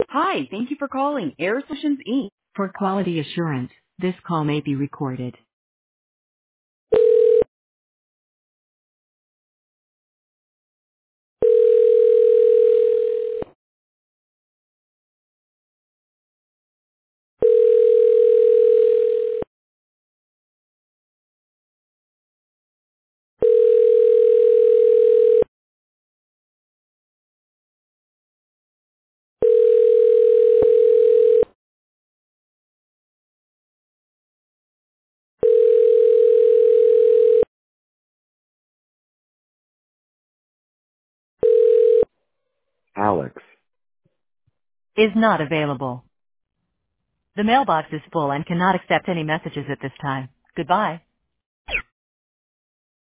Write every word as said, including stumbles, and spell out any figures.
Hi, thank you for calling Air Solutions Incorporated. For quality assurance, this call may be recorded. Alex. Is not available. The mailbox is full and cannot accept any messages at this time. Goodbye.